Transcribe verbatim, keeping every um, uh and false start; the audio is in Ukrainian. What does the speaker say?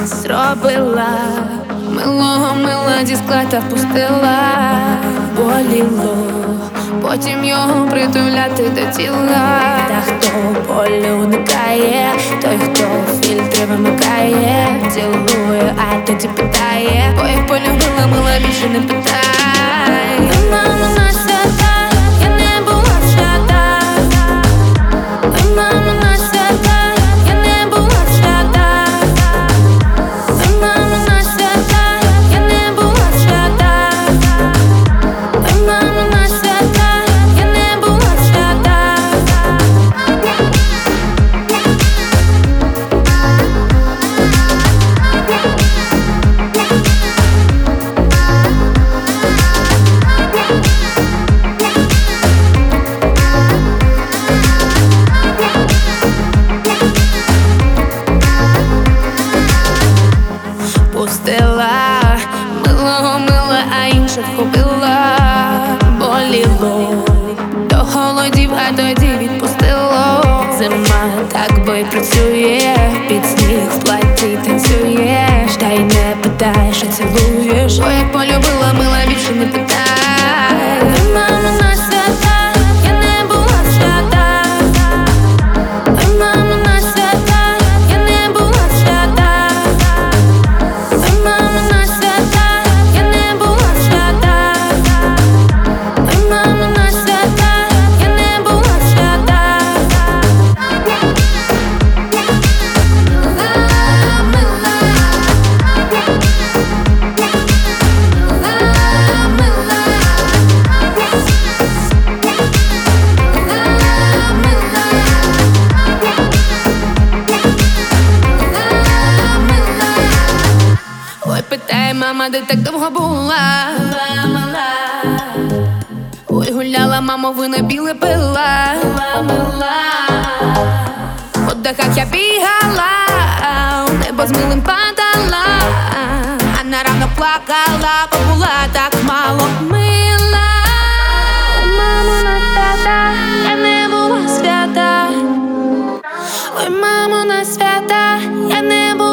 зробила, милого мила зі скла та впустила. Боліло, потім його притуляти до тіла. Та хто болю уникає, той, хто фільтри вимикає, цілує, а тоді питає, бо як полюбила, мила більше не питай. Мама на свята, я не була свята. Мама на свята, я не була свята. Мама на свята, я не була свята. Мама на свята, я не була свята. Пустила, милого мила, а інших купила. Боліло, до холодів, а тоді відпустило. Зима так бо й працює, під сніг в платі танцюєш, та й не питаєш, а цілуєш. Бо як полюбила, мила більше не питай. Мама на свята, я не була свята. Мама на свята, я не була свята. Мама на свята, я не була свята. Мама на свята, я не була свята. Ой, питає мама, де так довго була. Ой, гуляла, мамо, вино біле пила. По дахах я бігала, у небо з милим падала, а на ранок плакала, бо була так мало мила. Мамо на свята, я не була свята. Ой, мамо на свята, я не була.